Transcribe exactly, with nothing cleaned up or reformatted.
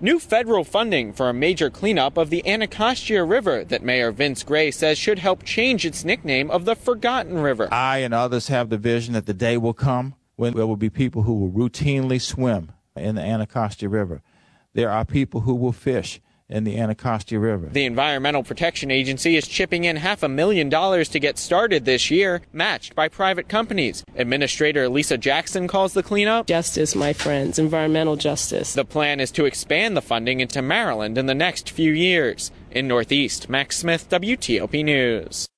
new federal funding for a major cleanup of the Anacostia River that Mayor Vince Gray says should help change its nickname of the Forgotten River. I and others have the vision that the day will come when there will be people who will routinely swim in the Anacostia River. There are people who will fish in the Anacostia River. The Environmental Protection Agency is chipping in half a million dollars to get started this year, matched by private companies. Administrator Lisa Jackson calls the cleanup justice, my friends, environmental justice. The plan is to expand the funding into Maryland in the next few years. In Northeast, Max Smith, W T O P News.